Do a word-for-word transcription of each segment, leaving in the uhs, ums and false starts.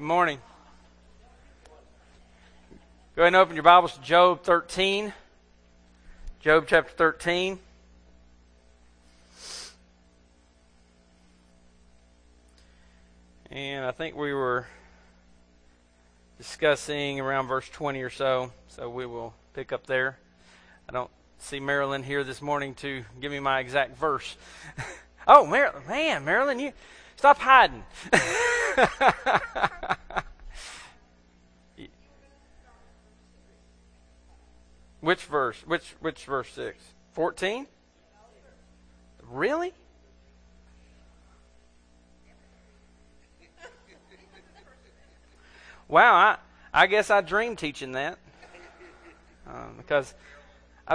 Good morning. Go ahead and open your Bibles to Job thirteen. Job chapter thirteen. And I think we were discussing around verse twenty or so, so we will pick up there. I don't see Marilyn here this morning to give me my exact verse. Oh, Mar- man, Marilyn, you stop hiding. Which verse? Which which verse six? Fourteen? Really? Wow, I I guess I dreamed teaching that um, because I,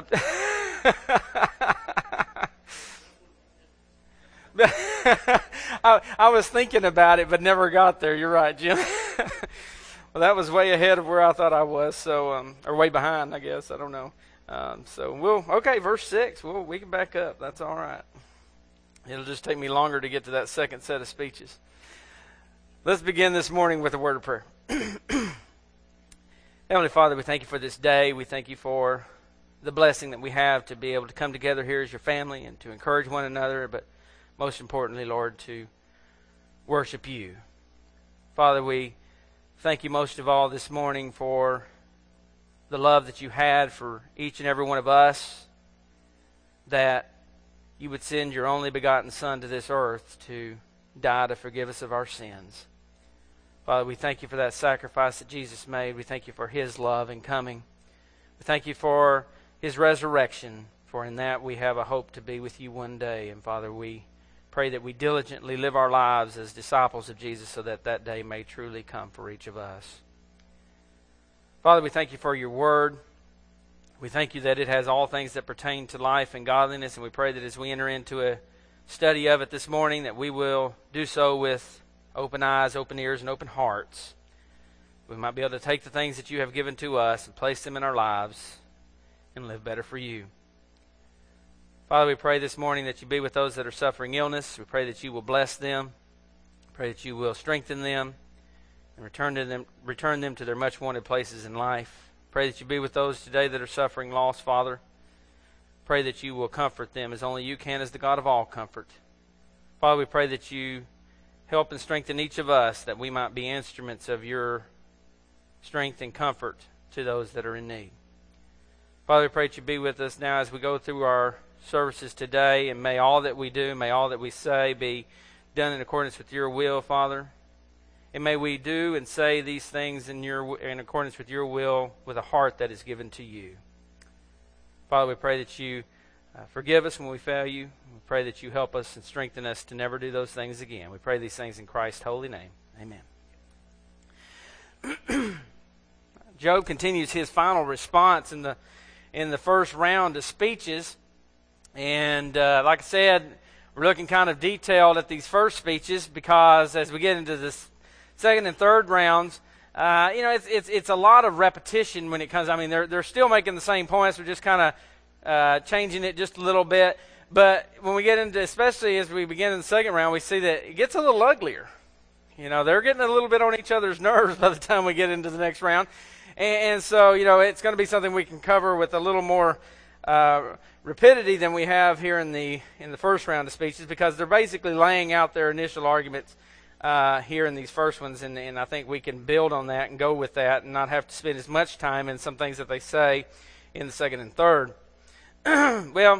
I I was thinking about it but never got there. You're right, Jim. Well, that was way ahead of where I thought I was, so um, or way behind, I guess. I don't know. Um, so we'll okay, verse six. Well, we can back up. That's all right. It'll just take me longer to get to that second set of speeches. Let's begin this morning with a word of prayer. Heavenly Father, we thank you for this day. We thank you for the blessing that we have to be able to come together here as your family and to encourage one another, but most importantly, Lord, to worship you. Father, we thank you most of all this morning for the love that you had for each and every one of us, that you would send your only begotten Son to this earth to die to forgive us of our sins. Father, we thank you for that sacrifice that Jesus made. We thank you for his love in coming. We thank you for his resurrection, for in that we have a hope to be with you one day. And Father, we pray that we diligently live our lives as disciples of Jesus so that that day may truly come for each of us. Father, we thank you for your word. We thank you that it has all things that pertain to life and godliness, and we pray that as we enter into a study of it this morning, that we will do so with open eyes, open ears, and open hearts. We might be able to take the things that you have given to us and place them in our lives and live better for you. Father, we pray this morning that you be with those that are suffering illness. We pray that you will bless them. We pray that you will strengthen them and return to them, return them to their much wanted places in life. Pray that you be with those today that are suffering loss, Father. Pray that you will comfort them as only you can as the God of all comfort. Father, we pray that you help and strengthen each of us that we might be instruments of your strength and comfort to those that are in need. Father, we pray that you be with us now as we go through our services today, and may all that we do, may all that we say be done in accordance with your will, Father. And may we do and say these things in your in accordance with your will with a heart that is given to you. Father, we pray that you uh, forgive us when we fail you. We pray that you help us and strengthen us to never do those things again. We pray these things in Christ's holy name. Amen. Job continues his final response in the in the first round of speeches. And uh, like I said, we're looking kind of detailed at these first speeches because as we get into this second and third rounds, uh, you know, it's it's it's a lot of repetition when it comes. I mean, they're they're still making the same points. We're just kind of uh, changing it just a little bit. But when we get into, especially as we begin in the second round, we see that it gets a little uglier. You know, they're getting a little bit on each other's nerves by the time we get into the next round. And, and so, you know, it's going to be something we can cover with a little more uh, rapidity than we have here in the in the first round of speeches, because they're basically laying out their initial arguments uh, here in these first ones. And, and I think we can build on that and go with that and not have to spend as much time in some things that they say in the second and third. Well,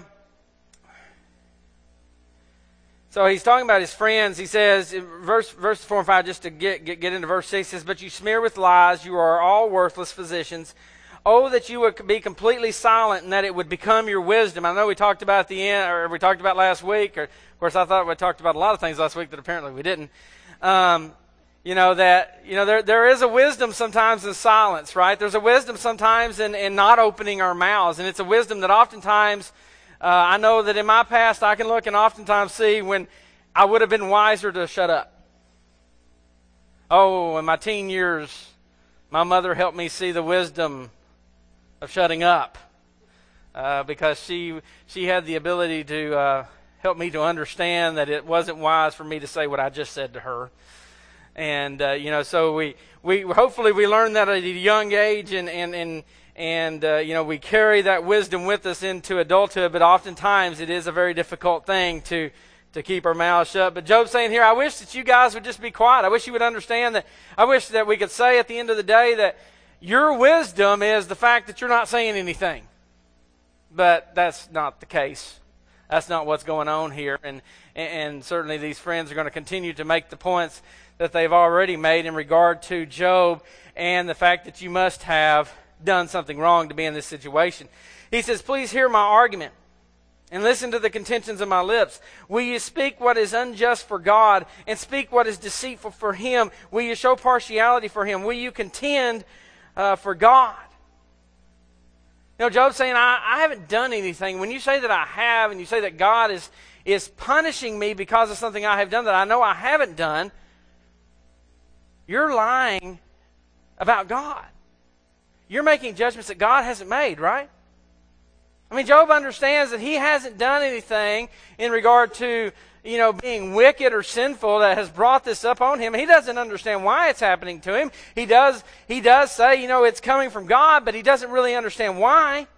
so he's talking about his friends. He says, in verse verse four and five, just to get, get, get into verse six, he says, "But you smear with lies, you are all worthless physicians. Oh, that you would be completely silent and that it would become your wisdom." I know we talked about at the end, or we talked about last week, or of course I thought we talked about a lot of things last week that apparently we didn't. Um, you know, that, you know, there there is a wisdom sometimes in silence, right? There's a wisdom sometimes in, in not opening our mouths, and it's a wisdom that oftentimes, uh, I know that in my past I can look and oftentimes see when I would have been wiser to shut up. Oh, in my teen years, my mother helped me see the wisdom of shutting up, uh, because she she had the ability to uh, help me to understand that it wasn't wise for me to say what I just said to her. And, uh, you know, so we, we hopefully we learn that at a young age, and, and, and, and uh, you know, we carry that wisdom with us into adulthood, but oftentimes it is a very difficult thing to, to keep our mouths shut. But Job's saying here, I wish that you guys would just be quiet. I wish you would understand that. I wish that we could say at the end of the day that your wisdom is the fact that you're not saying anything. But that's not the case. That's not what's going on here. And, and certainly these friends are going to continue to make the points that they've already made in regard to Job and the fact that you must have done something wrong to be in this situation. He says, please hear my argument and listen to the contentions of my lips. Will you speak what is unjust for God and speak what is deceitful for Him? Will you show partiality for Him? Will you contend uh, for God? You know, Job's saying, I, I haven't done anything. When you say that I have, and you say that God is, is punishing me because of something I have done that I know I haven't done, you're lying about God. You're making judgments that God hasn't made, right? I mean, Job understands that he hasn't done anything in regard to, you know, being wicked or sinful that has brought this up on him. He doesn't understand why it's happening to him. He does, he does say, you know, it's coming from God, but he doesn't really understand why.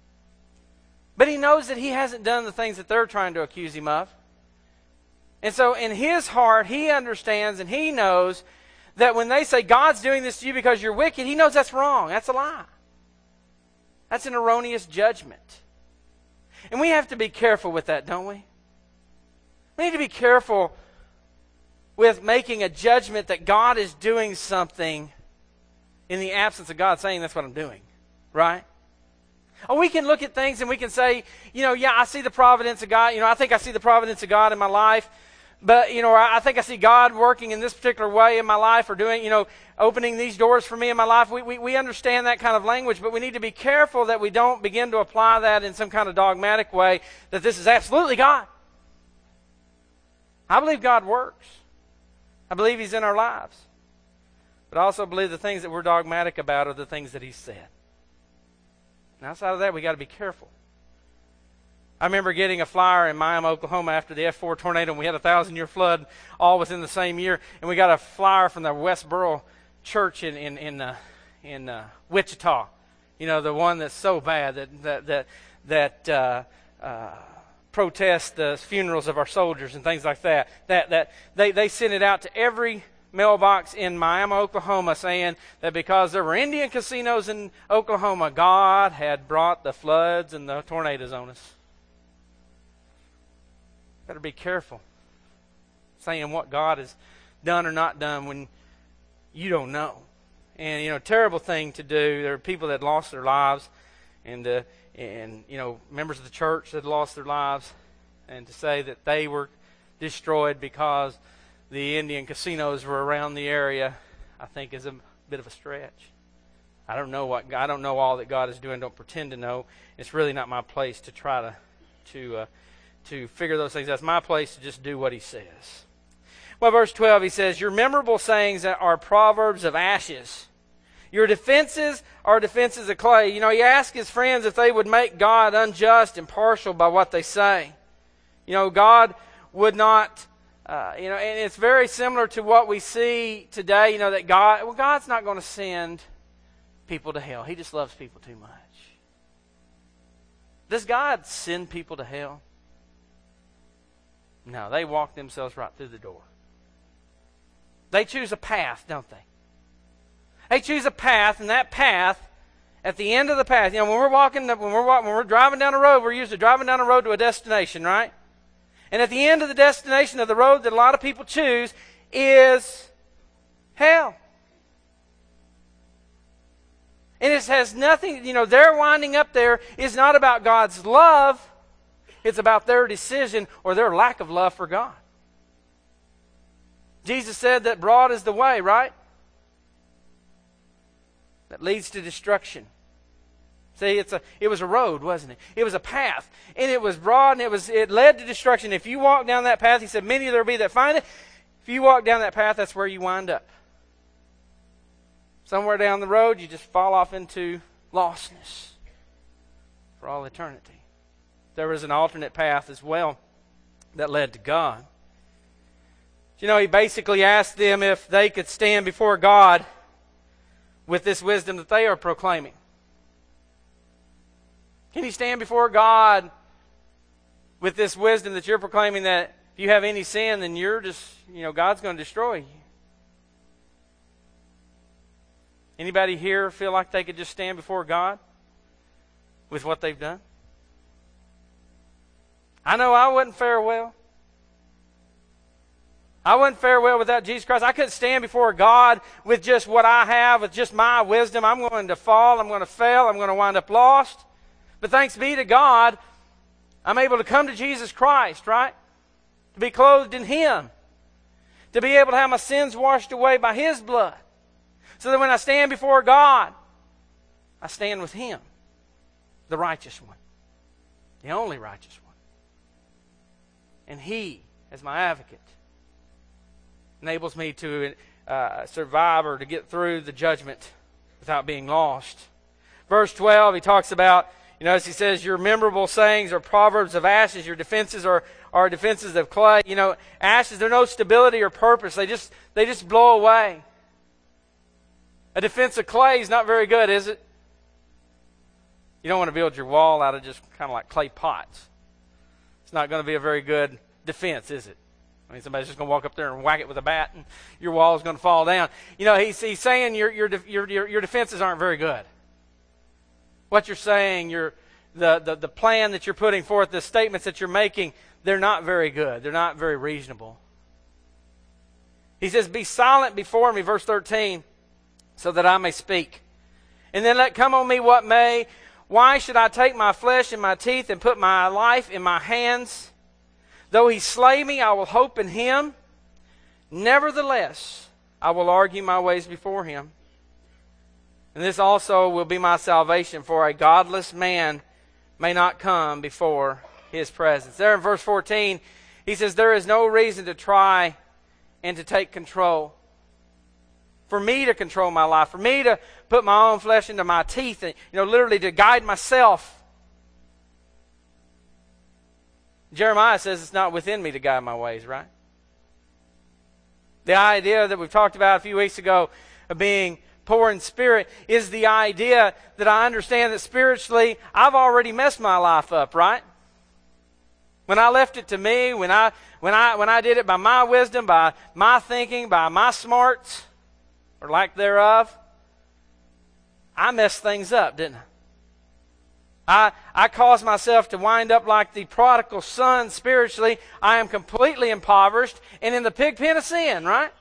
But he knows that he hasn't done the things that they're trying to accuse him of. And so in his heart, he understands and he knows that when they say God's doing this to you because you're wicked, he knows that's wrong. That's a lie. That's an erroneous judgment. And we have to be careful with that, don't we? We need to be careful with making a judgment that God is doing something in the absence of God saying that's what I'm doing. Right? Or we can look at things and we can say, you know, yeah, I see the providence of God. You know, I think I see the providence of God in my life. But, you know, I think I see God working in this particular way in my life, or doing, you know, opening these doors for me in my life. We, we, we understand that kind of language, but we need to be careful that we don't begin to apply that in some kind of dogmatic way, that this is absolutely God. I believe God works. I believe He's in our lives. But I also believe the things that we're dogmatic about are the things that He said. And outside of that, we got to be careful. I remember getting a flyer in Miami, Oklahoma after the F four tornado, and we had a thousand-year flood all within the same year. And we got a flyer from the Westboro Church in in in, uh, in uh, Wichita. You know, the one that's so bad that that that that uh, uh, protests the funerals of our soldiers and things like that. That that they they sent it out to every mailbox in Miami, Oklahoma, saying that because there were Indian casinos in Oklahoma, God had brought the floods and the tornadoes on us. Better be careful saying what God has done or not done when you don't know. And, you know, terrible thing to do. There are people that lost their lives, and, uh, and you know, members of the church that lost their lives, and to say that they were destroyed because the Indian casinos were around the area, I think is a bit of a stretch. I don't know what I don't know all that God is doing. Don't pretend to know. It's really not my place to try to to uh, to figure those things out. It's my place to just do what He says. Well, verse twelve, he says, your memorable sayings are proverbs of ashes. Your defenses are defenses of clay. You know, he asked his friends if they would make God unjust and partial by what they say. You know, God would not, uh, you know, and it's very similar to what we see today, you know, that God, well, God's not going to send people to hell. He just loves people too much. Does God send people to hell? No, they walk themselves right through the door. They choose a path, don't they? They choose a path, and that path, at the end of the path, you know, when we're walking, when we're walking, when we're driving down a road, we're usually driving down a road to a destination, right? And at the end of the destination of the road that a lot of people choose is hell. And it has nothing, you know, their winding up there is not about God's love. It's about their decision or their lack of love for God. Jesus said that broad is the way, right? That leads to destruction. See, it's a it was a road, wasn't it? It was a path. And it was broad and it was it led to destruction. If you walk down that path, he said, many there be that find it. If you walk down that path, that's where you wind up. Somewhere down the road, you just fall off into lostness for all eternity. There was an alternate path as well that led to God. You know, he basically asked them if they could stand before God with this wisdom that they are proclaiming. Can you stand before God with this wisdom that you're proclaiming, that if you have any sin, then you're just, you know, God's going to destroy you? Anybody here feel like they could just stand before God with what they've done? I know I wouldn't fare well. I wouldn't fare well without Jesus Christ. I couldn't stand before God with just what I have, with just my wisdom. I'm going to fall. I'm going to fail. I'm going to wind up lost. But thanks be to God, I'm able to come to Jesus Christ, right? To be clothed in Him. To be able to have my sins washed away by His blood. So that when I stand before God, I stand with Him, the righteous one. The only righteous one. And He, as my advocate, enables me to uh, survive or to get through the judgment without being lost. Verse twelve, he talks about, you know, as he says, your memorable sayings are proverbs of ashes, your defenses are, are defenses of clay. You know, ashes, they're no stability or purpose. They just, they just blow away. A defense of clay is not very good, is it? You don't want to build your wall out of just kind of like clay pots. It's not going to be a very good defense, is it? I mean, somebody's just going to walk up there and whack it with a bat, and your wall is going to fall down. You know, he's, he's saying your, your, your, your, your defenses aren't very good. What you're saying, your, the, the, the plan that you're putting forth, the statements that you're making, they're not very good. They're not very reasonable. He says, be silent before me, verse thirteen, so that I may speak. And then let come on me what may. Why should I take my flesh in my teeth and put my life in my hands? Though he slay me, I will hope in him. Nevertheless, I will argue my ways before him. And this also will be my salvation, for a godless man may not come before his presence. There in verse fourteen, he says, there is no reason to try and to take control. For me to control my life, for me to put my own flesh into my teeth, and, you know, literally to guide myself. Jeremiah says it's not within me to guide my ways, right? The idea that we've talked about a few weeks ago of being poor in spirit is the idea that I understand that spiritually I've already messed my life up, right? When I left it to me, when I when I when I did it by my wisdom, by my thinking, by my smarts, or lack thereof, I messed things up, didn't I? I, I caused myself to wind up like the prodigal son spiritually. I am completely impoverished and in the pig pen of sin, right?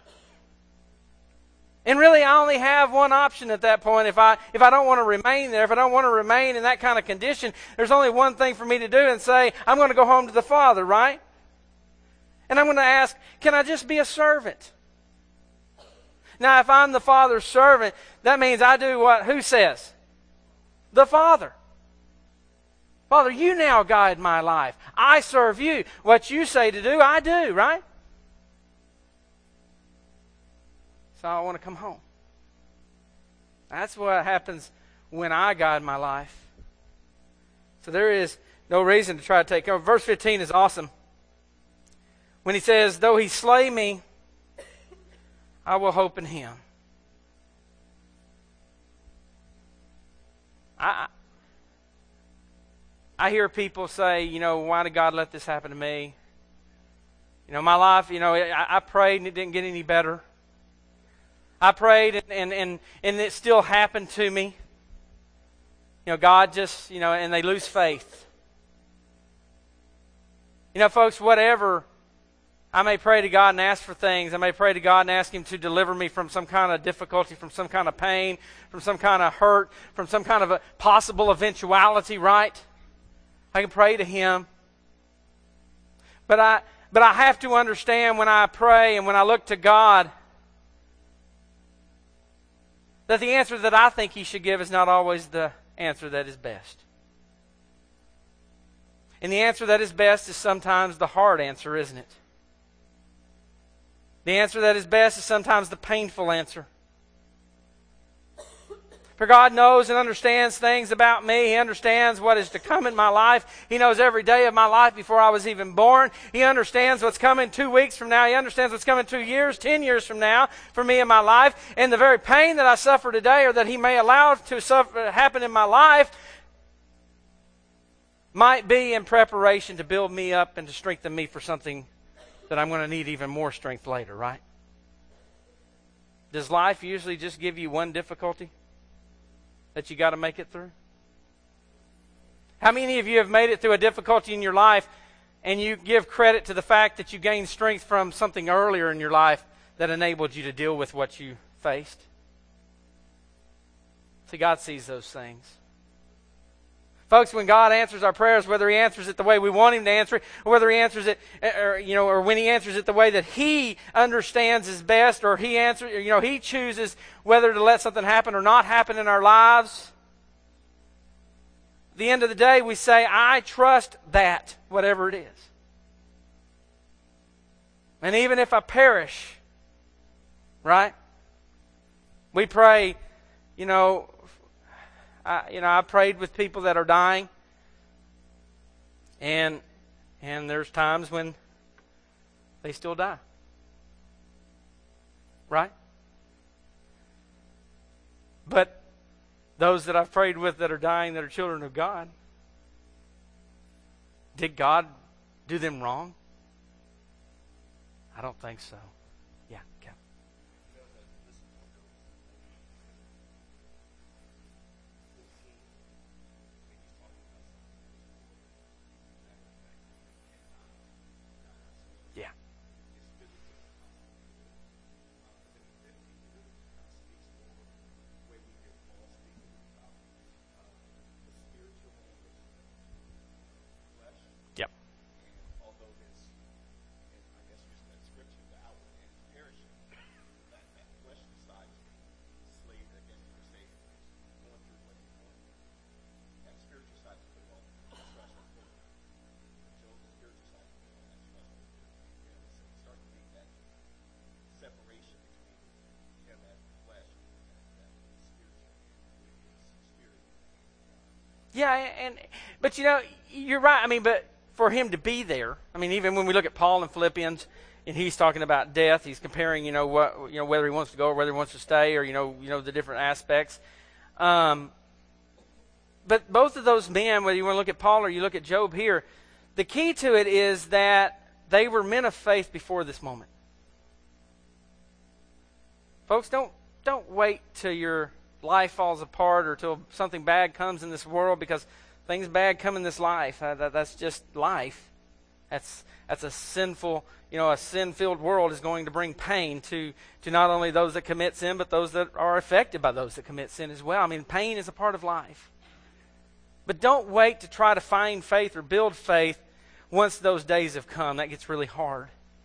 And really, I only have one option at that point. If I if I don't want to remain there, if I don't want to remain in that kind of condition, there's only one thing for me to do and say, I'm going to go home to the Father, right? And I'm going to ask, can I just be a servant? Now, if I'm the Father's servant, that means I do what? Who says? The Father. Father, you now guide my life. I serve you. What you say to do, I do, right? So I want to come home. That's what happens when I guide my life. So there is no reason to try to take care. Verse fifteen is awesome. When he says, though he slay me, I will hope in him. I... I hear people say, you know, why did God let this happen to me? You know, my life, you know, I, I prayed and it didn't get any better. I prayed and, and, and, and it still happened to me. You know, God just, you know, and they lose faith. You know, folks, whatever, I may pray to God and ask for things. I may pray to God and ask Him to deliver me from some kind of difficulty, from some kind of pain, from some kind of hurt, from some kind of a possible eventuality, right? I can pray to Him. But I but I have to understand when I pray and when I look to God that the answer that I think He should give is not always the answer that is best. And the answer that is best is sometimes the hard answer, isn't it? The answer that is best is sometimes the painful answer. For God knows and understands things about me. He understands what is to come in my life. He knows every day of my life before I was even born. He understands what's coming two weeks from now. He understands what's coming two years, ten years from now for me in my life. And the very pain that I suffer today, or that He may allow to suffer, happen in my life, might be in preparation to build me up and to strengthen me for something that I'm going to need even more strength later, right? Does life usually just give you one difficulty that you got to make it through? How many of you have made it through a difficulty in your life and you give credit to the fact that you gained strength from something earlier in your life that enabled you to deal with what you faced? See, God sees those things. Folks, when God answers our prayers, whether He answers it the way we want Him to answer it, or whether He answers it, or, you know, or when He answers it the way that He understands is best, or He answers, you know, He chooses whether to let something happen or not happen in our lives, at the end of the day, we say, I trust that, whatever it is. And even if I perish, right? We pray, you know, I, you know, I prayed with people that are dying, and and there's times when they still die, right? But those that I've prayed with that are dying, that are children of God, did God do them wrong? I don't think so. Yeah, Kevin. Yeah. Yep. Yeah, and but you know, you're right. I mean, but for him to be there, I mean, even when we look at Paul in Philippians, and he's talking about death, he's comparing, you know, what you know whether he wants to go or whether he wants to stay, or you know, you know the different aspects. Um, but both of those men, whether you want to look at Paul or you look at Job here, the key to it is that they were men of faith before this moment. Folks, don't don't wait till your life falls apart or till something bad comes in this world, because things bad come in this life. Uh, that, that's just life. That's that's a sinful, you know, a sin-filled world is going to bring pain to, to not only those that commit sin, but those that are affected by those that commit sin as well. I mean, pain is a part of life. But don't wait to try to find faith or build faith once those days have come. That gets really hard.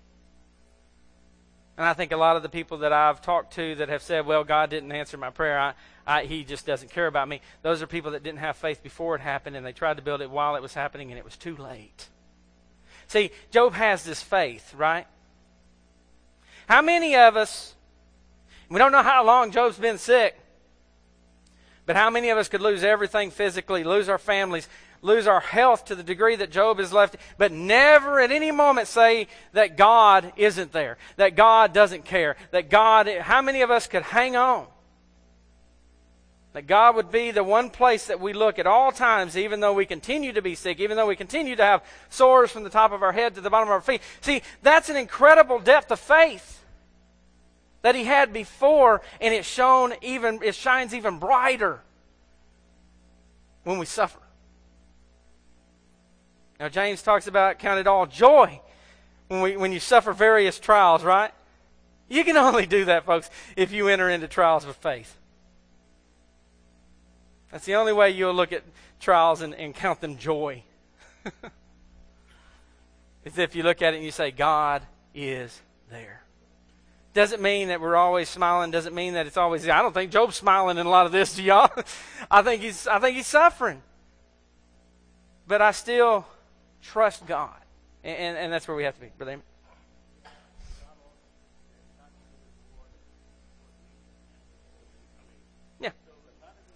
And I think a lot of the people that I've talked to that have said, well, God didn't answer my prayer, I, I, He just doesn't care about me. Those are people that didn't have faith before it happened, and they tried to build it while it was happening, and it was too late. See, Job has this faith, right? How many of us, we don't know how long Job's been sick, but how many of us could lose everything physically, lose our families, lose our health to the degree that Job has left, but never at any moment say that God isn't there, that God doesn't care, that God, how many of us could hang on? That God would be the one place that we look at all times, even though we continue to be sick, even though we continue to have sores from the top of our head to the bottom of our feet. See, that's an incredible depth of faith that he had before, and it shone even, it shines even brighter when we suffer. Now, James talks about count it all joy when we when you suffer various trials, right? You can only do that, folks, if you enter into trials with faith. That's the only way you'll look at trials and, and count them joy. Is if you look at it and you say, God is there. Doesn't mean that we're always smiling. Doesn't mean that it's always. I don't think Job's smiling in a lot of this, do y'all? I think he's. I think he's suffering. But I still trust God, and, and, and that's where we have to be, Brother Amy. Yeah.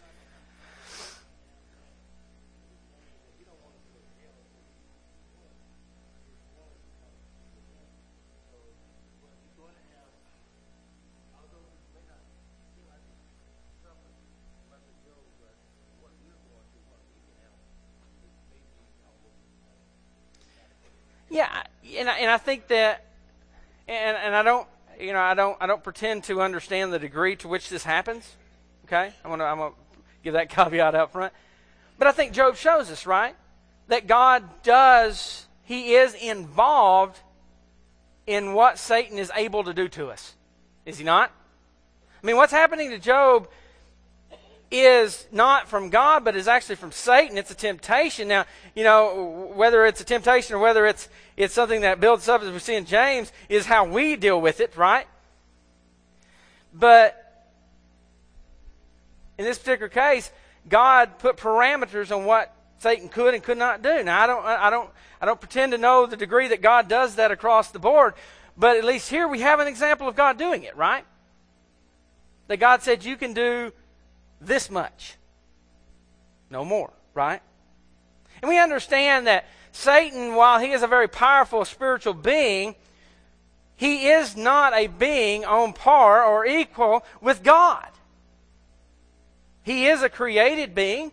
Yeah, and I, and I think that, and and I don't, you know, I don't I don't pretend to understand the degree to which this happens. Okay, I'm gonna I'm gonna give that caveat up front. But I think Job shows us, right, that God does, He is involved in what Satan is able to do to us. Is He not? I mean, what's happening to Job is not from God, but is actually from Satan. It's a temptation. Now, you know, whether it's a temptation or whether it's it's something that builds up, as we see in James, is how we deal with it, right? But in this particular case, God put parameters on what Satan could and could not do. Now, I don't, I don't, I don't pretend to know the degree that God does that across the board, but at least here we have an example of God doing it, right? That God said, you can do this much, no more, right? And we understand that Satan, while he is a very powerful spiritual being, he is not a being on par or equal with God. He is a created being,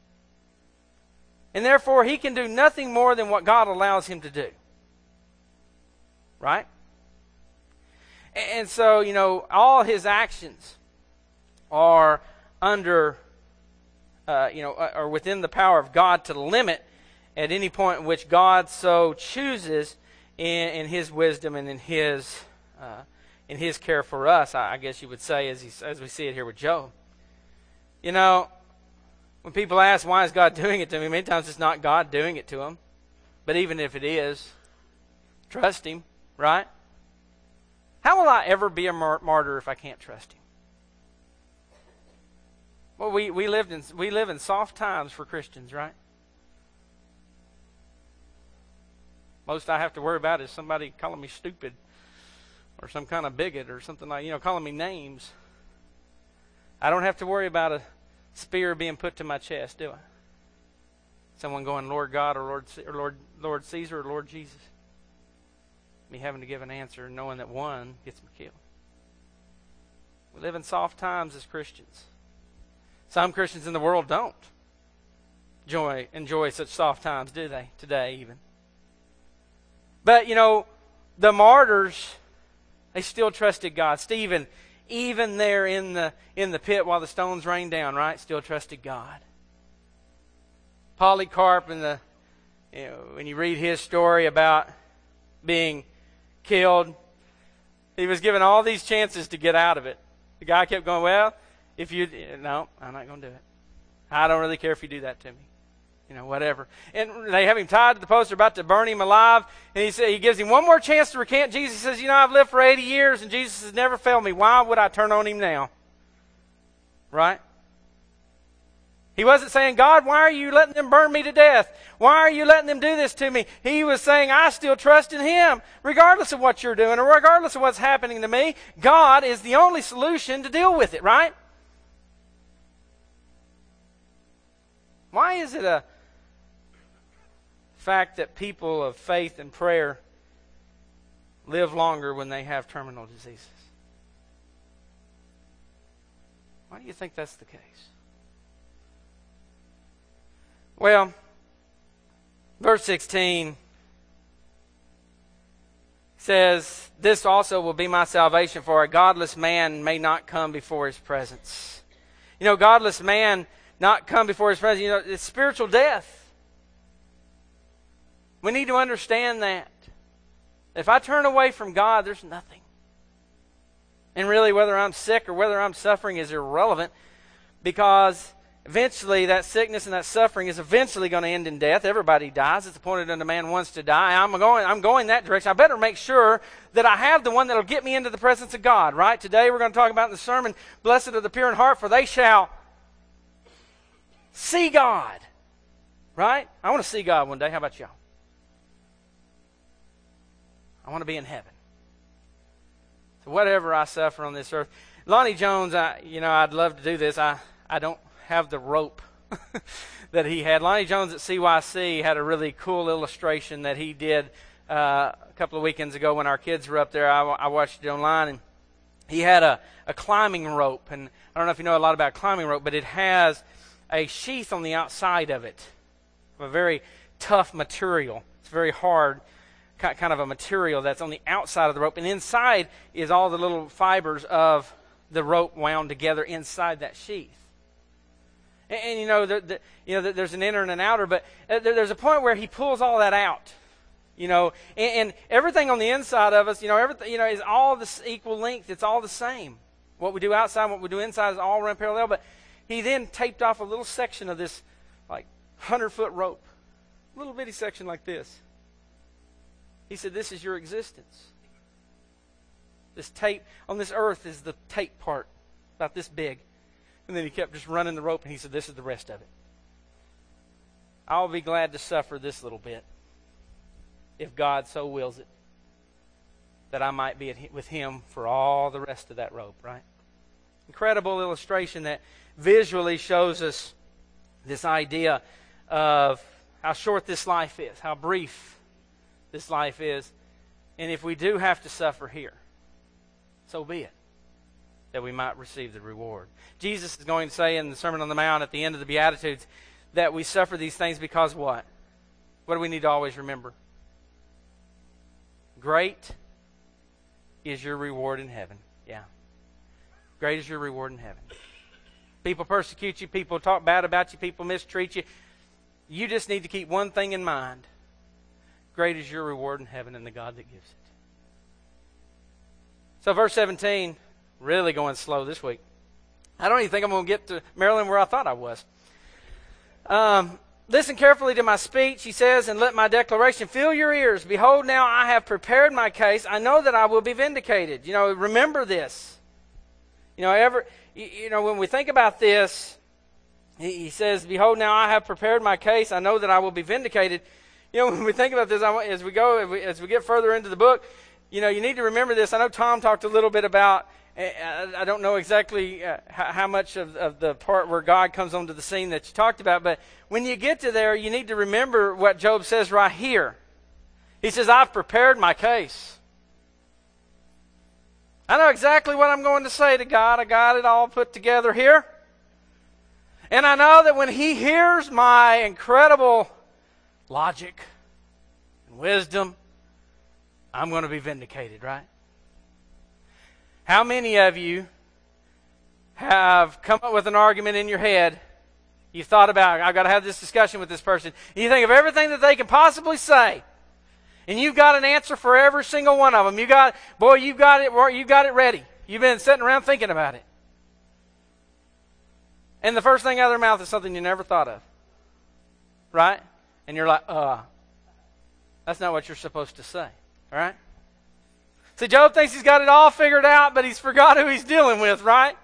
and therefore he can do nothing more than what God allows him to do. Right? And so, you know, all his actions are under, uh, you know, are within the power of God to limit at any point in which God so chooses in, in His wisdom and in His uh, in His care for us. I, I guess you would say, as he, as we see it here with Job. You know, when people ask, why is God doing it to me? Many times it's not God doing it to them. But even if it is, trust Him, right? How will I ever be a mar- martyr if I can't trust Him? Well, we, we, lived in, we live in soft times for Christians, right? Most I have to worry about is somebody calling me stupid or some kind of bigot or something like, you know, calling me names. I don't have to worry about a spear being put to my chest, do I? Someone going, Lord God or Lord or Lord Lord Caesar or Lord Jesus. Me having to give an answer knowing that one gets me killed. We live in soft times as Christians. Some Christians in the world don't enjoy, enjoy such soft times, do they? Today even. But, you know, the martyrs, they still trusted God. Stephen, even there in the in the pit while the stones rained down, right? Still trusted God. Polycarp, in the, you know, when you read his story about being killed, he was given all these chances to get out of it. The guy kept going, well, if you, no, I'm not going to do it. I don't really care if you do that to me. You know, whatever. And they have him tied to the post. They're about to burn him alive. And he said, he gives him one more chance to recant Jesus. He says, you know, I've lived for eighty years and Jesus has never failed me. Why would I turn on him now? Right? He wasn't saying, God, why are you letting them burn me to death? Why are you letting them do this to me? He was saying, I still trust in Him, regardless of what you're doing or regardless of what's happening to me. God is the only solution to deal with it, right? Why is it a fact that people of faith and prayer live longer when they have terminal diseases? Why do you think that's the case? Well, verse sixteen says, this also will be my salvation, for a godless man may not come before His presence. You know, godless man not come before His presence, you know, it's spiritual death. We need to understand that. If I turn away from God, there's nothing. And really, whether I'm sick or whether I'm suffering is irrelevant, because eventually that sickness and that suffering is eventually going to end in death. Everybody dies. It's appointed unto man once to die. I'm going, I'm going that direction. I better make sure that I have the one that will get me into the presence of God, right? Today we're going to talk about in the sermon, blessed are the pure in heart, for they shall see God. Right? I want to see God one day. How about y'all? I want to be in heaven. So whatever I suffer on this earth. Lonnie Jones, I, you know, I'd love to do this. I, I don't have the rope that he had. Lonnie Jones at C Y C had a really cool illustration that he did uh, a couple of weekends ago when our kids were up there. I, I watched it online, and he had a, a climbing rope. And I don't know if you know a lot about climbing rope, but it has a sheath on the outside of it, of a very tough material. It's very hard kind of a material that's on the outside of the rope, and inside is all the little fibers of the rope wound together inside that sheath. And, and you know, the, the, you know, the, there's an inner and an outer, but there, there's a point where he pulls all that out. You know, and, and everything on the inside of us, you know, everything, you know, is all this equal length. It's all the same. What we do outside and what we do inside is all run parallel. But he then taped off a little section of this, like, hundred-foot rope. A little bitty section like this. He said, this is your existence. This tape on this earth is the tape part, about this big. And then he kept just running the rope, and he said, this is the rest of it. I'll be glad to suffer this little bit, if God so wills it, that I might be with him for all the rest of that rope, right? Incredible illustration that visually shows us this idea of how short this life is, how brief this life is. And if we do have to suffer here, so be it, that we might receive the reward. Jesus is going to say in the Sermon on the Mount at the end of the Beatitudes that we suffer these things because what? What do we need to always remember? Great is your reward in heaven. Yeah. Great is your reward in heaven. People persecute you. People talk bad about you. People mistreat you. You just need to keep one thing in mind. Great is your reward in heaven and the God that gives it. So verse seventeen, really going slow this week. I don't even think I'm going to get to Maryland where I thought I was. Um... Listen carefully to my speech, he says, and let my declaration fill your ears. Behold, now I have prepared my case. I know that I will be vindicated. You know, remember this. You know, ever, you know, when we think about this, he, he says, behold, now I have prepared my case. I know that I will be vindicated. You know, when we think about this, I want, as we go, as we, as we get further into the book, you know, you need to remember this. I know Tom talked a little bit about, I don't know exactly uh, how, how much of, of the part where God comes onto the scene that you talked about, but when you get to there, you need to remember what Job says right here. He says, I've prepared my case. I know exactly what I'm going to say to God. I got it all put together here. And I know that when he hears my incredible logic and wisdom, I'm going to be vindicated, right? How many of you have come up with an argument in your head? You've thought about, I've got to have this discussion with this person. And you think of everything that they can possibly say. And you've got an answer for every single one of them. You got, boy, you've got it, you've got it ready. You've been sitting around thinking about it. And the first thing out of their mouth is something you never thought of. Right? And you're like, uh, that's not what you're supposed to say. All right? See, Job thinks he's got it all figured out, but he's forgot who he's dealing with, right?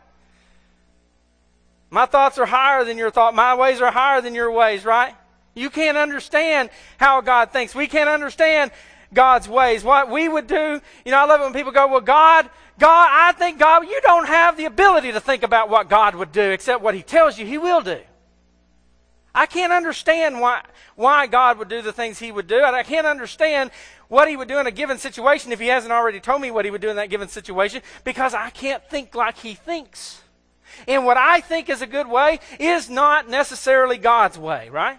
My thoughts are higher than your thought. My ways are higher than your ways, right? You can't understand how God thinks. We can't understand God's ways. What we would do, you know, I love it when people go, well, God, God, I think God, you don't have the ability to think about what God would do except what he tells you he will do. I can't understand why, why God would do the things he would do. And I can't understand what he would do in a given situation if he hasn't already told me what he would do in that given situation, because I can't think like he thinks. And what I think is a good way is not necessarily God's way, right?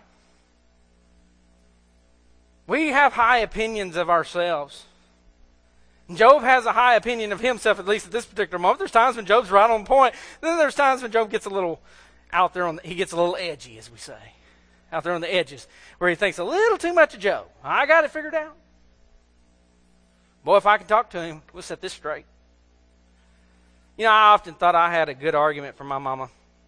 We have high opinions of ourselves. Job has a high opinion of himself, at least at this particular moment. There's times when Job's right on point. Then there's times when Job gets a little out there on the, he gets a little edgy, as we say. Out there on the edges, where he thinks a little too much of Job. I got it figured out. Boy, if I can talk to him, we'll set this straight. You know, I often thought I had a good argument for my mama.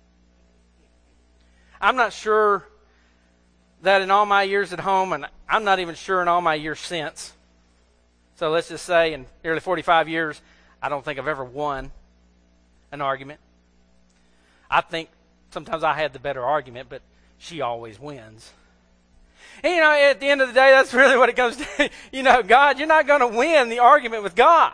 I'm not sure that in all my years at home, and I'm not even sure in all my years since. So let's just say in nearly forty-five years, I don't think I've ever won an argument. I think sometimes I had the better argument, but she always wins. And, you know, at the end of the day, that's really what it comes to. You know, God, you're not going to win the argument with God.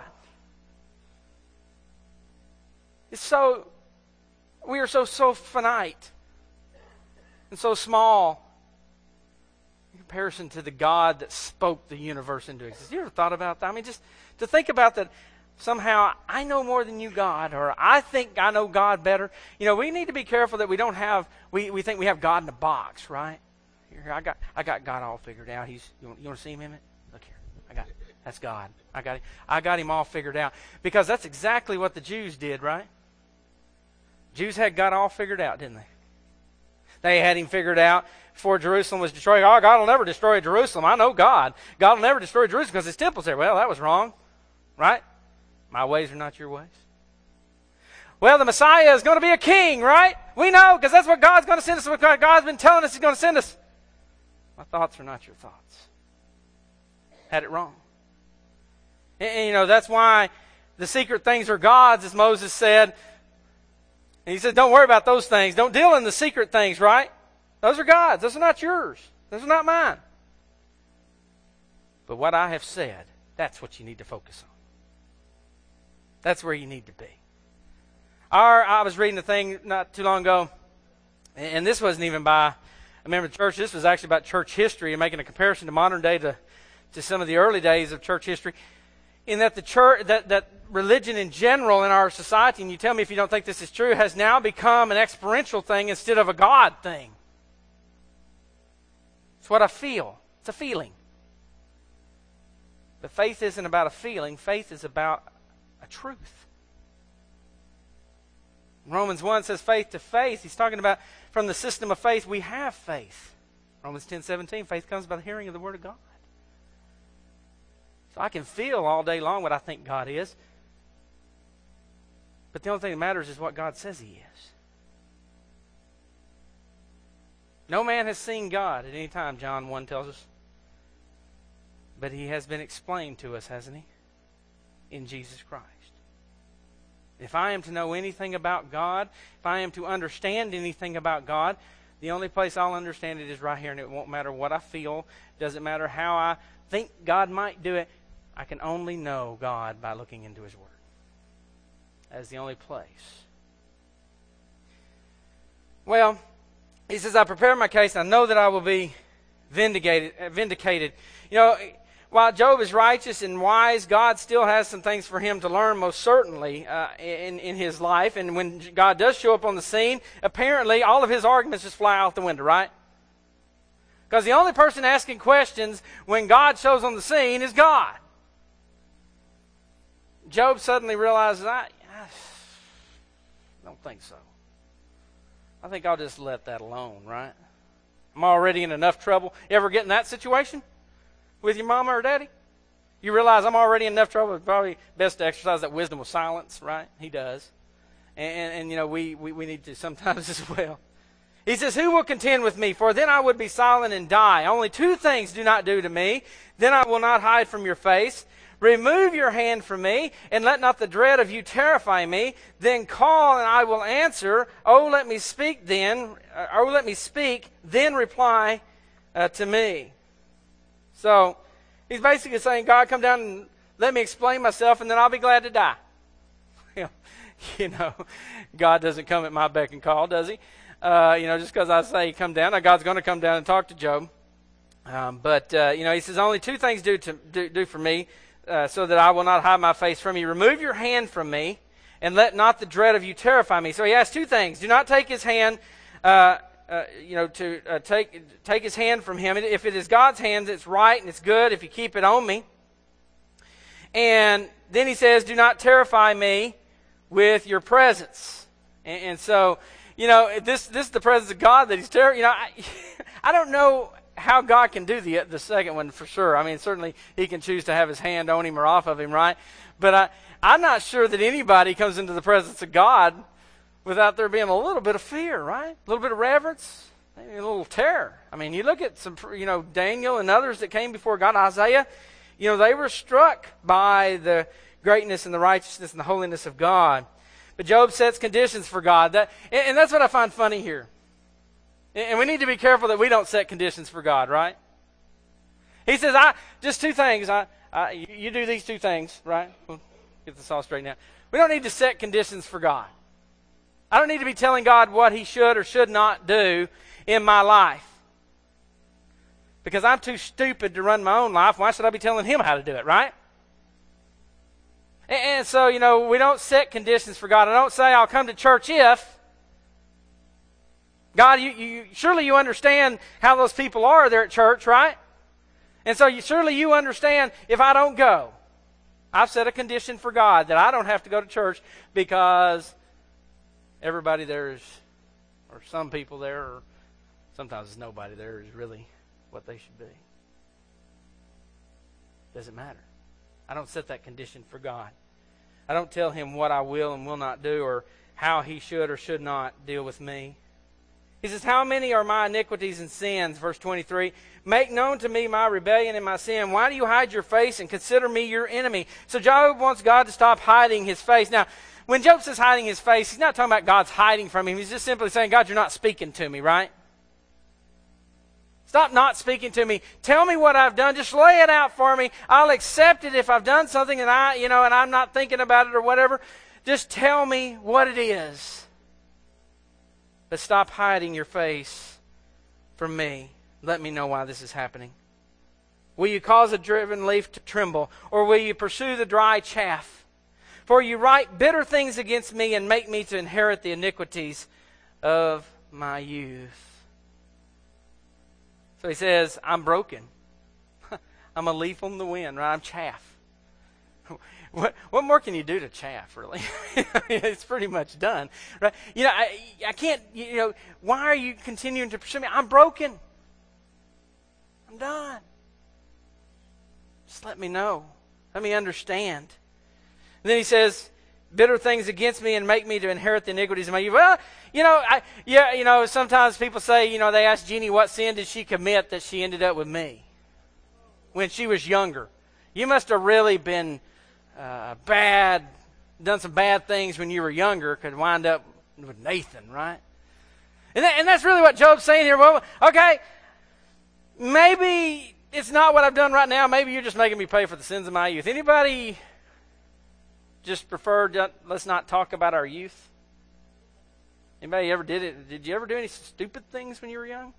It's so, we are so, so finite and so small in comparison to the God that spoke the universe into existence. You ever thought about that? I mean, just to think about that, somehow I know more than you, God, or I think I know God better. You know, we need to be careful that we don't have, we, we think we have God in a box, right? Here, I got I got God all figured out. He's, you want, you want to see him in it? Look here. I got That's God. I got him. I got him all figured out. Because that's exactly what the Jews did, right? Jews had God all figured out, didn't they? They had him figured out before Jerusalem was destroyed. Oh, God will never destroy Jerusalem. I know God. God will never destroy Jerusalem because his temple's there. Well, that was wrong, right? My ways are not your ways. Well, the Messiah is going to be a king, right? We know because that's what God's going to send us. What God's been telling us he's going to send us. My thoughts are not your thoughts. Had it wrong. And, and you know, that's why the secret things are God's, as Moses said. And he said, don't worry about those things. Don't deal in the secret things, right? Those are God's. Those are not yours. Those are not mine. But what I have said, that's what you need to focus on. That's where you need to be. Our, I was reading a thing not too long ago, and this wasn't even by a member of the church. This was actually about church history and making a comparison to modern day to, to some of the early days of church history. In that the church, that, that religion in general in our society, and you tell me if you don't think this is true, has now become an experiential thing instead of a God thing. It's what I feel. It's a feeling. But faith isn't about a feeling. Faith is about a truth. Romans one says faith to faith. He's talking about from the system of faith, we have faith. Romans ten seventeen, faith comes by the hearing of the Word of God. So I can feel all day long what I think God is. But the only thing that matters is what God says He is. No man has seen God at any time, John one tells us. But He has been explained to us, hasn't He? In Jesus Christ. If I am to know anything about God, if I am to understand anything about God, the only place I'll understand it is right here, and it won't matter what I feel. It doesn't matter how I think God might do it. I can only know God by looking into His Word. That is the only place. Well, he says, I prepare my case, and I know that I will be vindicated. vindicated. You know, while Job is righteous and wise, God still has some things for him to learn, most certainly, uh, in, in his life. And when God does show up on the scene, apparently all of his arguments just fly out the window, right? Because the only person asking questions when God shows on the scene is God. Job suddenly realizes, I, I don't think so. I think I'll just let that alone, right? I'm already in enough trouble. You ever get in that situation with your mama or daddy? You realize I'm already in enough trouble. It's probably best to exercise that wisdom of silence, right? He does. And, and, and you know, we, we, we need to sometimes as well. He says, who will contend with me? For then I would be silent and die. Only two things do not do to me. Then I will not hide from your face. Remove your hand from me, and let not the dread of you terrify me. Then call, and I will answer. Oh, let me speak then. Oh, let me speak. Then reply uh, to me. So he's basically saying, God, come down and let me explain myself, and then I'll be glad to die. You know, God doesn't come at my beck and call, does He? Uh, you know, just because I say come down, now God's going to come down and talk to Job. Um, but uh, you know, He says, only two things do to do, do for me. Uh, so that I will not hide my face from you. Remove your hand from me, and let not the dread of you terrify me. So he asks two things. Do not take his hand, uh, uh, you know, to uh, take take his hand from him. If it is God's hands, it's right and it's good if you keep it on me. And then he says, do not terrify me with your presence. And, and so, you know, this this is the presence of God that he's terrified. You know, I, I don't know how God can do the the second one for sure. I mean, certainly He can choose to have His hand on him or off of him, right? But I, I'm not sure that anybody comes into the presence of God without there being a little bit of fear, right? A little bit of reverence, maybe a little terror. I mean, you look at some, you know, Daniel and others that came before God, Isaiah, you know, they were struck by the greatness and the righteousness and the holiness of God. But Job sets conditions for God. That, and, and that's what I find funny here. And we need to be careful that we don't set conditions for God, right? He says, "I just two things. I, I you, you do these two things, right? We'll get this all straightened out. We don't need to set conditions for God. I don't need to be telling God what He should or should not do in my life. Because I'm too stupid to run my own life. Why should I be telling Him how to do it, right? And, and so, you know, we don't set conditions for God. I don't say I'll come to church if... God, you, you surely you understand how those people are there at church, right? And so you, surely you understand if I don't go, I've set a condition for God that I don't have to go to church because everybody there is, or some people there, or sometimes there's nobody there is really what they should be. Doesn't matter. I don't set that condition for God. I don't tell Him what I will and will not do, or how He should or should not deal with me. He says, how many are my iniquities and sins? Verse twenty-three, make known to me my rebellion and my sin. Why do you hide your face and consider me your enemy? So Job wants God to stop hiding His face. Now, when Job says hiding His face, he's not talking about God's hiding from him. He's just simply saying, God, you're not speaking to me, right? Stop not speaking to me. Tell me what I've done. Just lay it out for me. I'll accept it if I've done something and I, you know, and I'm not thinking about it or whatever. Just tell me what it is. But stop hiding your face from me. Let me know why this is happening. Will you cause a driven leaf to tremble, or will you pursue the dry chaff? For you write bitter things against me and make me to inherit the iniquities of my youth. So he says, I'm broken. I'm a leaf on the wind, right? I'm chaff. What, what more can you do to chaff, really? It's pretty much done, right? You know, I, I can't, you know, why are you continuing to pursue me? I'm broken. I'm done. Just let me know. Let me understand. And then he says, bitter things against me and make me to inherit the iniquities of my youth. Well, you know, I, yeah, you know, sometimes people say, you know, they ask Jeannie, what sin did she commit that she ended up with me when she was younger? You must have really been uh, bad, done some bad things when you were younger, could wind up with Nathan, right? And, that, and that's really what Job's saying here. Well, okay, maybe it's not what I've done right now. Maybe you're just making me pay for the sins of my youth. Anybody just prefer, let's not talk about our youth? Anybody ever did it? Did you ever do any stupid things when you were young?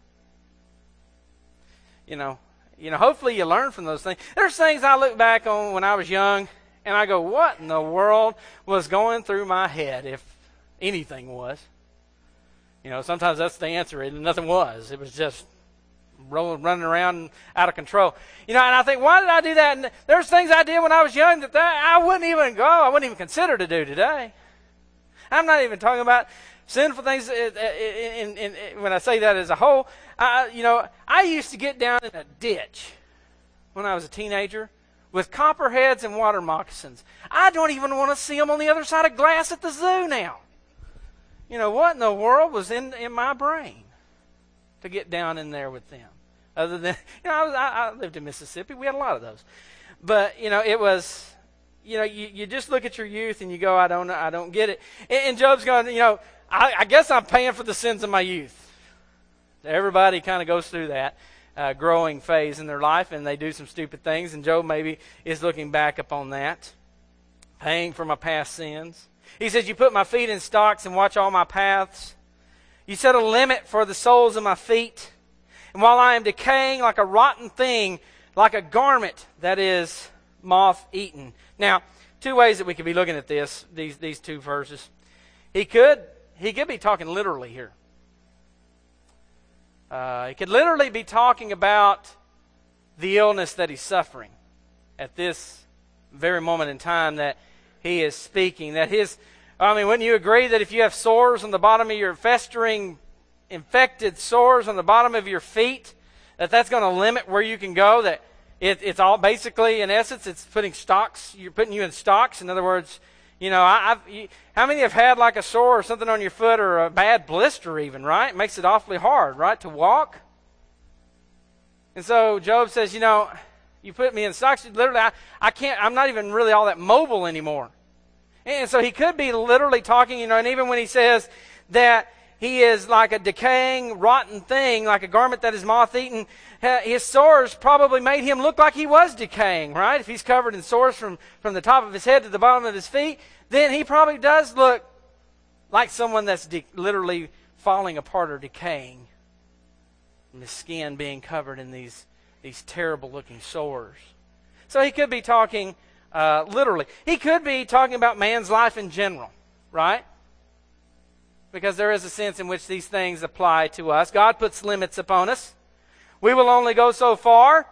You know, you know. Hopefully you learn from those things. There's things I look back on when I was young, and I go, what in the world was going through my head, if anything was? You know, sometimes that's the answer, and nothing was. It was just rolling, running around out of control. You know, and I think, why did I do that? And there's things I did when I was young that, that I wouldn't even go, I wouldn't even consider to do today. I'm not even talking about sinful things in, in, in, in, when I say that as a whole. I, you know, I used to get down in a ditch when I was a teenager with copperheads and water moccasins. I don't even want to see them on the other side of glass at the zoo now. You know, what in the world was in, in my brain to get down in there with them? Other than, you know, I, was, I, I lived in Mississippi. We had a lot of those. But, you know, it was, you know, you, you just look at your youth and you go, I don't know, I don't get it. And, and Job's going, you know, I, I guess I'm paying for the sins of my youth. Everybody kind of goes through that uh, growing phase in their life, and they do some stupid things, and Job maybe is looking back upon that, paying for my past sins. He says, you put my feet in stocks and watch all my paths. You set a limit for the soles of my feet. And while I am decaying like a rotten thing, like a garment that is moth-eaten. Now, two ways that we could be looking at this, these, these two verses. He could, he could be talking literally here. Uh, he could literally be talking about the illness that he's suffering at this very moment in time that he is speaking. That his, I mean, wouldn't you agree that if you have sores on the bottom of your festering, infected sores on the bottom of your feet, that that's going to limit where you can go? That it, it's all basically, in essence, it's putting stocks. You're putting you in stocks. In other words, you know, I, I've, you, how many have had like a sore or something on your foot, or a bad blister even, right? It makes it awfully hard, right, to walk. And so Job says, you know, you put me in stocks. Literally, I, I can't, I'm not even really all that mobile anymore. And so he could be literally talking, you know, and even when he says that he is like a decaying, rotten thing, like a garment that is moth-eaten, his sores probably made him look like he was decaying, right? If he's covered in sores from, from the top of his head to the bottom of his feet, then he probably does look like someone that's de- literally falling apart or decaying. And his skin being covered in these, these terrible-looking sores. So he could be talking uh, literally. He could be talking about man's life in general, right? Because there is a sense in which these things apply to us. God puts limits upon us. We will only go so far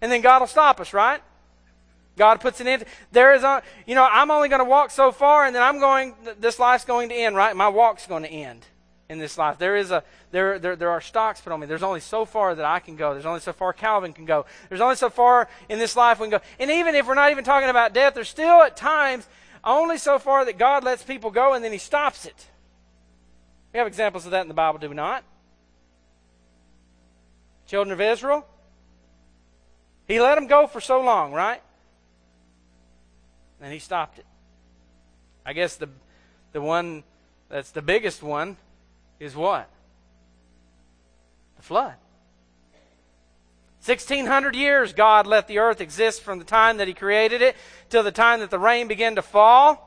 and then God will stop us, right? God puts an end. There is, a, you know, I'm only going to walk so far, and then I'm going. This life's going to end, right? My walk's going to end in this life. There is a there there there are stocks put on me. There's only so far that I can go. There's only so far Calvin can go. There's only so far in this life we can go. And even if we're not even talking about death, there's still at times only so far that God lets people go, and then He stops it. We have examples of that in the Bible, do we not? Children of Israel. He let them go for so long, right? And He stopped it. I guess the the one that's the biggest one is what? The flood. sixteen hundred years God let the earth exist from the time that He created it till the time that the rain began to fall.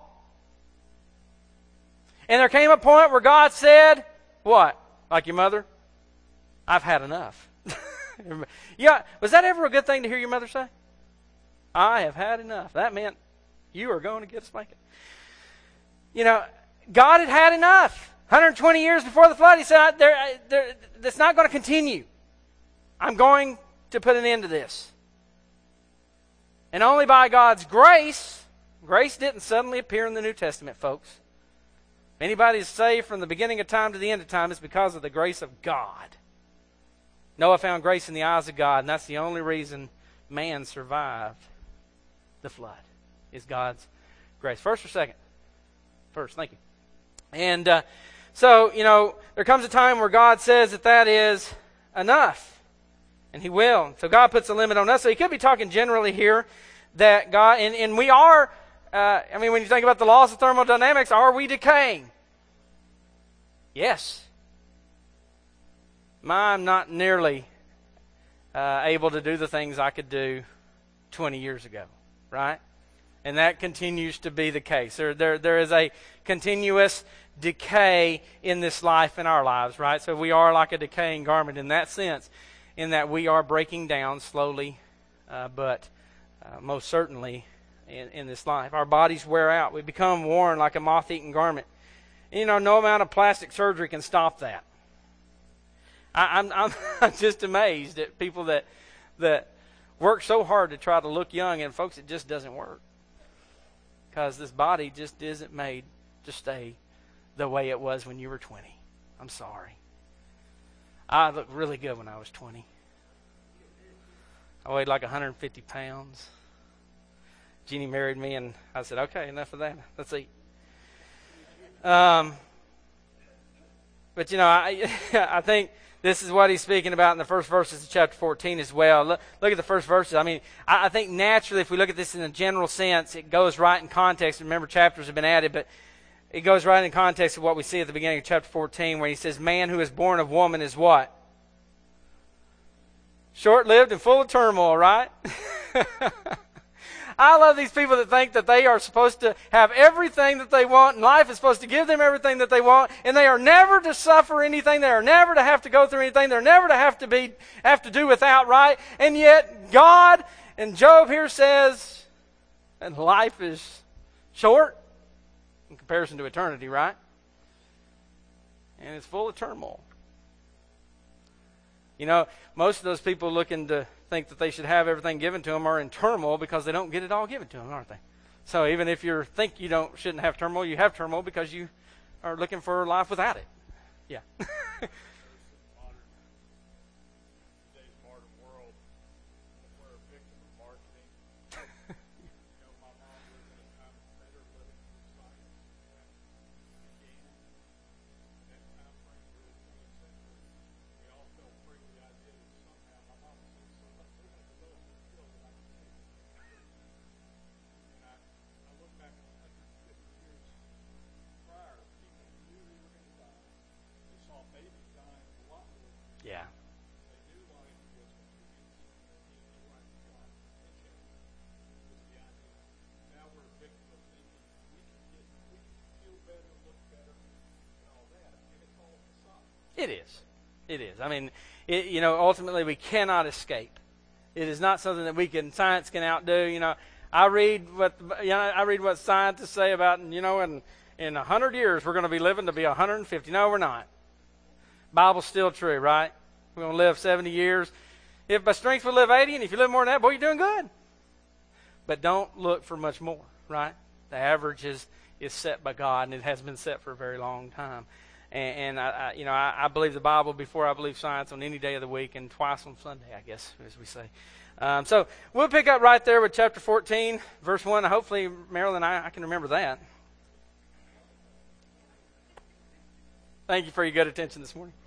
And there came a point where God said, what? Like your mother? I've had enough. Yeah, was that ever a good thing to hear your mother say? I have had enough. That meant you are going to get a spanking. You know, God had had enough. one hundred twenty years before the flood, He said, there, there, that's not going to continue. I'm going to put an end to this. And only by God's grace, grace didn't suddenly appear in the New Testament, folks. If anybody is saved from the beginning of time to the end of time, it's because of the grace of God. Noah found grace in the eyes of God, and that's the only reason man survived the flood, is God's grace. First or second? First, thank you. And uh, so, you know, there comes a time where God says that that is enough, and He will. So God puts a limit on us. So He could be talking generally here that God, and, and we are, uh, I mean, when you think about the laws of thermodynamics, are we decaying? Yes. I'm not nearly uh, able to do the things I could do twenty years ago, right? And that continues to be the case. There, there, there is a continuous decay in this life, in our lives, right? So we are like a decaying garment in that sense, in that we are breaking down slowly, uh, but uh, most certainly in, in this life. Our bodies wear out. We become worn like a moth-eaten garment. You know, no amount of plastic surgery can stop that. I, I'm, I'm, I'm just amazed at people that that work so hard to try to look young, and folks, it just doesn't work. Because this body just isn't made to stay the way it was when you were twenty. I'm sorry. I looked really good when I was twenty. I weighed like one hundred fifty pounds. Jeannie married me, and I said, okay, enough of that. Let's eat. Um, but, you know, I, I think this is what he's speaking about in the first verses of chapter fourteen as well. Look, look at the first verses. I mean, I, I think naturally, if we look at this in a general sense, it goes right in context. Remember, chapters have been added, but it goes right in context of what we see at the beginning of chapter fourteen, where he says, man who is born of woman is what? Short-lived and full of turmoil, right? I love these people that think that they are supposed to have everything that they want, and life is supposed to give them everything that they want, and they are never to suffer anything. They are never to have to go through anything. They're never to have to be have to do without, right? And yet God, and Job here says, and life is short in comparison to eternity, right? And it's full of turmoil. You know, most of those people looking to think that they should have everything given to them are in turmoil because they don't get it all given to them, aren't they? So even if you think you don't shouldn't have turmoil, you have turmoil because you are looking for a life without it. Yeah. Yeah. It is. It is. I mean, it, you know, ultimately we cannot escape. It is not something that we can, science can outdo. You know, I read what, you know, I read what scientists say about, you know, in in a hundred years we're going to be living to be one hundred fifty. No, we're not. Bible's still true, right? We're going to live seventy years. If by strength we live eighty, and if you live more than that, boy, you're doing good. But don't look for much more, right? The average is, is set by God, and it has been set for a very long time. And, and I, I, you know, I, I believe the Bible before I believe science on any day of the week, and twice on Sunday, I guess, as we say. Um, so we'll pick up right there with chapter fourteen, verse one. Hopefully, Marilyn, I, I can remember that. Thank you for your good attention this morning.